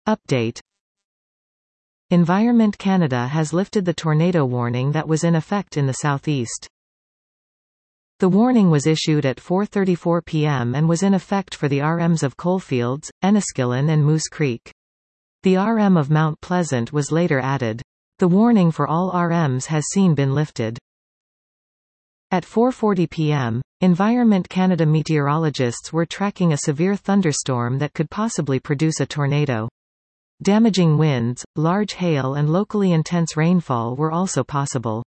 Update. Environment Canada has lifted the tornado warning that was in effect in the southeast. The warning was issued at 4:34 p.m. and was in effect for the RMs of Coalfields, Enniskillen and Moose Creek. The RM of Mount Pleasant was later added. The warning for all RMs has been lifted. At 4:40 p.m., Environment Canada meteorologists were tracking a severe thunderstorm that could possibly produce a tornado. Damaging winds, large hail and locally intense rainfall were also possible.